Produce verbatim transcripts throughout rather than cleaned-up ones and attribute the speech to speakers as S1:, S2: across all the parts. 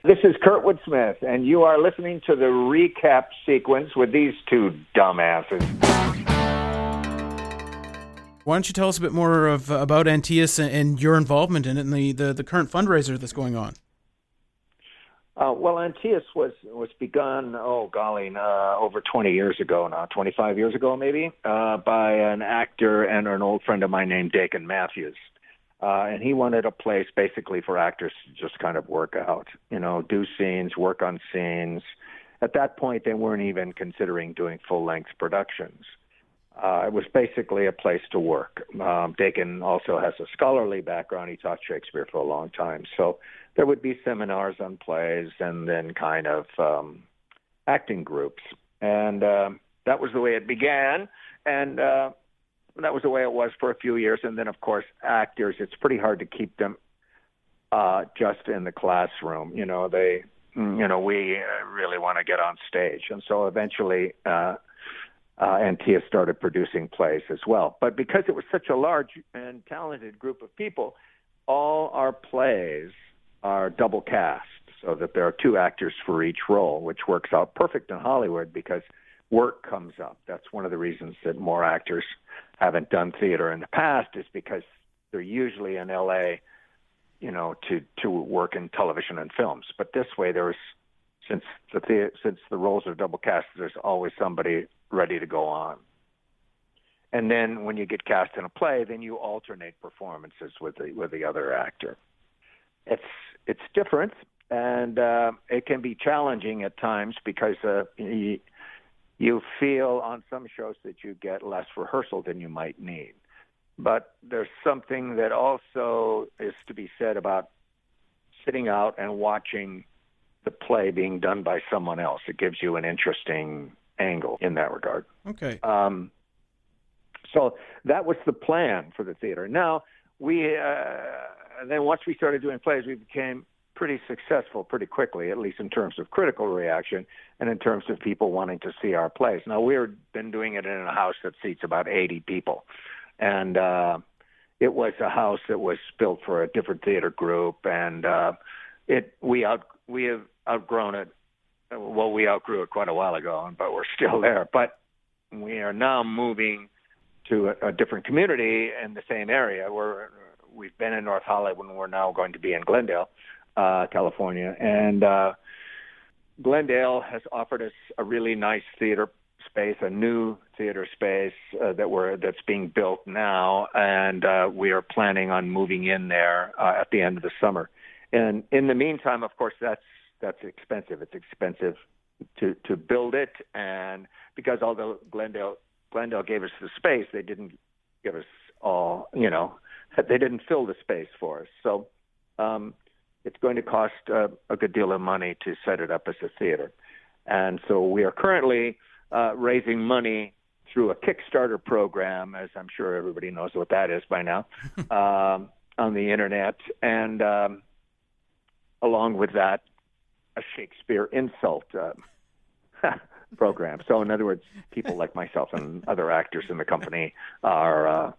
S1: This is Kurtwood Smith, and you are listening to the recap sequence with these two dumbasses.
S2: Why don't you tell us a bit more of about Antaeus and your involvement in it and the, the, the current fundraiser that's going on?
S1: Uh, well, Antaeus was, was begun, oh, golly, uh, over twenty years ago now, twenty-five years ago maybe, uh, by an actor and an old friend of mine named Dakin Matthews. Uh, and he wanted a place basically for actors to just kind of work out, you know, do scenes, work on scenes. At that point, they weren't even considering doing full-length productions. Uh, it was basically a place to work. Um, Dakin also has a scholarly background. He taught Shakespeare for a long time. So there would be seminars on plays and then kind of um, acting groups. And uh, that was the way it began. And uh, that was the way it was for a few years. And then, of course, actors, it's pretty hard to keep them uh, just in the classroom. You know, they, you know, we really want to get on stage. And so eventually uh, uh, Antaeus started producing plays as well. But because it was such a large and talented group of people, all our plays are double cast so that there are two actors for each role, which works out perfect in Hollywood because work comes up. That's one of the reasons that more actors haven't done theater in the past is because they're usually in L A, you know, to, to work in television and films. But this way, there's since the, the since the roles are double cast, there's always somebody ready to go on. And then when you get cast in a play, then you alternate performances with the with the other actor. It's it's different, and uh, it can be challenging at times because uh, you, you feel on some shows that you get less rehearsal than you might need. But there's something that also is to be said about sitting out and watching the play being done by someone else. It gives you an interesting angle in that regard.
S2: Okay.
S1: Um, so that was the plan for the theater. Now, we uh, then once we started doing plays, we became pretty successful pretty quickly, at least in terms of critical reaction and in terms of people wanting to see our plays. Now, we've been doing it in a house that seats about eighty people. And uh, it was a house that was built for a different theater group, and uh, it we out we have outgrown it. Well, we outgrew it quite a while ago, but we're still there. But we are now moving to a, a different community in the same area. We're we've been in North Hollywood, and we're now going to be in Glendale, uh, California, and uh, Glendale has offered us a really nice theater space, a new theater space uh, that we're that's being built now, and uh, we are planning on moving in there uh, at the end of the summer. And in the meantime, of course, that's that's expensive. It's expensive to to build it, and because although Glendale Glendale gave us the space, they didn't give us all. You know, they didn't fill the space for us. So um, it's going to cost uh, a good deal of money to set it up as a theater, and so we are currently Uh, raising money through a Kickstarter program, as I'm sure everybody knows what that is by now, um, on the internet, and um, along with that, a Shakespeare insult uh, program. So, in other words, people like myself and other actors in the company are, uh,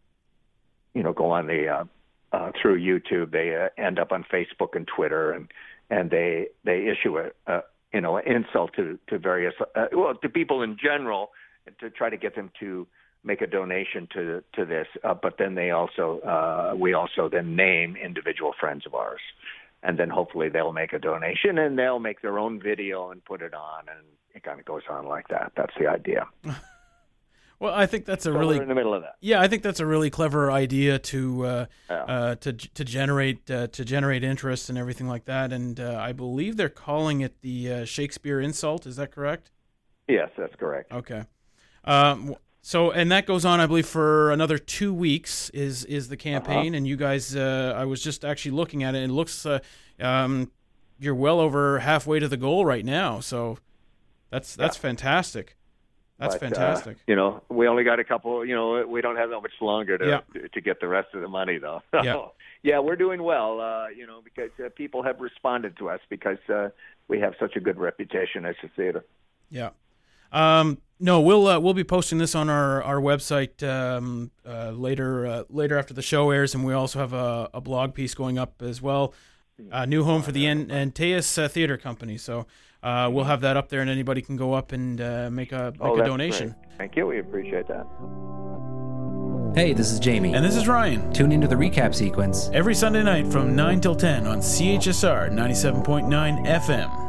S1: you know, go on the uh, uh, through YouTube. They uh, end up on Facebook and Twitter, and and they they issue a. a you know, insult to, to various, uh, well, to people in general to try to get them to make a donation to to this. Uh, but then they also, uh, we also then name individual friends of ours. And then hopefully they'll make a donation and they'll make their own video and put it on. And it kind of goes on like that. That's the idea.
S2: Well, I think that's a
S1: so
S2: really
S1: we're in the middle of that.
S2: Yeah, I think that's a really clever idea to uh,
S1: yeah.
S2: uh, to to generate uh, to generate interest and everything like that. And uh, I believe they're calling it the uh, Shakespeare insult. Is that correct?
S1: Yes, that's correct.
S2: Okay. Um, so and that goes on, I believe, for another two weeks. Is is the campaign?
S1: Uh-huh.
S2: And you guys, uh, I was just actually looking at it. And it looks uh, um, you're well over halfway to the goal right now. So that's that's
S1: yeah.
S2: fantastic. That's
S1: but,
S2: fantastic.
S1: Uh, you know, we only got a couple, you know, we don't have that much longer to
S2: yeah.
S1: to, to get the rest of the money, though.
S2: yeah.
S1: yeah, we're doing well, uh, you know, because uh, people have responded to us because uh, we have such a good reputation as a theater.
S2: Yeah. Um, no, we'll uh, we'll be posting this on our our website um, uh, later uh, later after the show airs, and we also have a, a blog piece going up as well. uh, new home for the An- Antaeus uh, Theater Company. So uh, we'll have that up there, and anybody can go up and uh, make a make
S1: oh,
S2: a donation.
S1: Great. Thank you. We appreciate that.
S3: Hey, this is Jamie.
S2: And this is Ryan.
S3: Tune into the recap sequence
S2: every Sunday night from nine till ten on C H S R ninety-seven point nine F M.